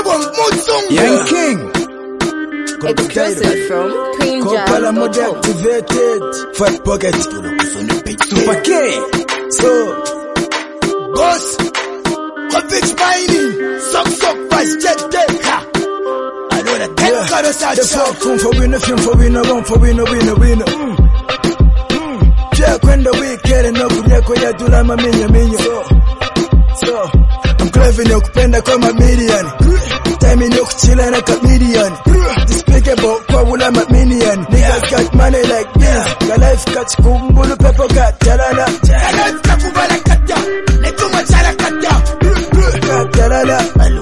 Young King. Exclusive from Kopala mode activated. Fat pocket. Super K. So, boss. Convict mining. Suck fast jet deck. I know that 10 colors are the fuck for winner, film for winner, one for winner. Yeah, when the weekend and no kunyako ya dula maminya. So, I'm clever in kupenda kama million. Time in kuchila na comedian. Despicable kwa wula maminian. Niggas got money like this. Your life catch kumbulu pepo got talala. Life kakubala kata. Letu machala kata. Talala.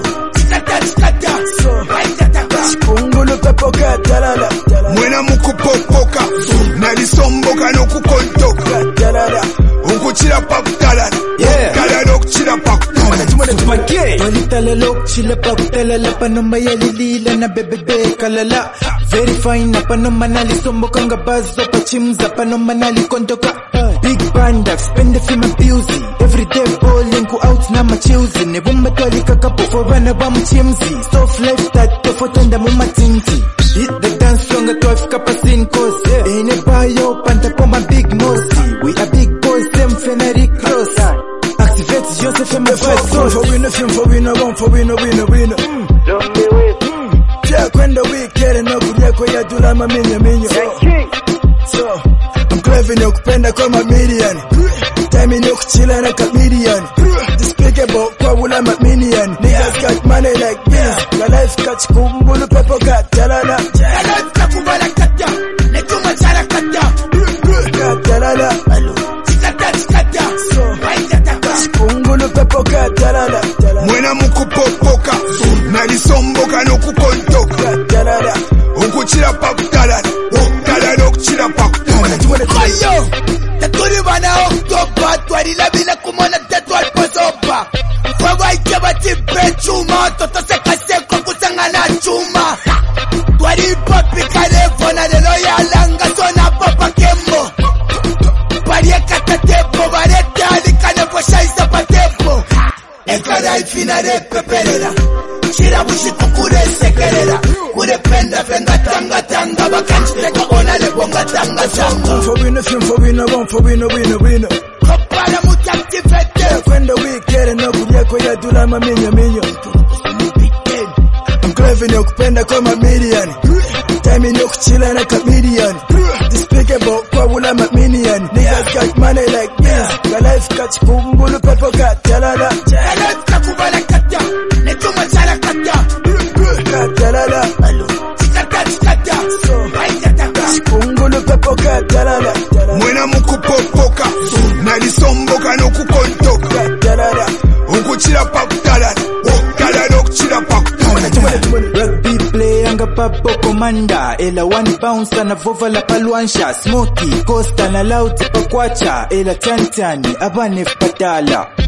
Skata. So, kumbulu pepo got talala. Mwena mukupopoka. Nalisomboka no kukontoka. Talala. Unkuchila pakutalala. Kala no kuchila pakutalala. Super K. Walitala lok chila pakutalala. Panoma yalilila na bebebe kalala. Very fine na panoma nalisomboka nga bazo pachimza panoma nalikontoka. Big banda, spend the film abusing. Everyday bowling go out na machilzi. Nebumba twali kakapo for rana ba mchimzi. Soft life that tofotenda mumatinti. Hit the dance song at 12 kapasin cause ene bayo panta koma big mosi. We are big boys, them fenary cross. Activate Joseph and my first source. For winner, film for winner, one for winner. Don't be with. Yeah, when the weekend and no kunyako ya dula maminya. So, I'm clever in kupenda kama million. Time in kuchila na comedian. Despicable kwa wula maminian. Niggas got money like this. Your life catch kumbulu pepo got talala. Life kakubala kata. Letu machala kata. Talala. Skata. So, kumbulu pepo got talala. Mwena mukupopoka. Nalisomboka no kukontoka. Talala. Unkuchila pakutalala. Kala no kuchila pakutalala. Ayo, taturi bana October, twari la bila kumona tetwal posopa. Fuego hay que batir pechuma, toto se case con kusangana chuma. Twari papi kalefona de loya langa zona papa kembo. Parie katatepo, barete alikane po shaisa patepo. Ekara ifina de peperera. Chira bushi kukure sekerera. Kure penda tanga bakanchi teka ona le bonga tanga. For winner, film for winner, one for winner. Kopala muti activated. When the weekend and no kunyako ya dula maminya. I'm clever in kupenda kama million. Time in kuchila na comedian. Despicable kwa wula maminian. Niggas got money like this. Your life catch kumbulu pepo got talala. Life kakubala kata. Letu machala kata. Talala. Skata. So, kumbulu pepo got talala. Mwena mukupopoka. Nalisomboka no kukontoka. Talala. Unkuchila pakutalala. Kala no kuchila pakutalala. Rugby play anga papo komanda. Ela one bounce na vova la paluansha. Smoky, Costa na lauti pakwacha. Ela tantani, abane patala.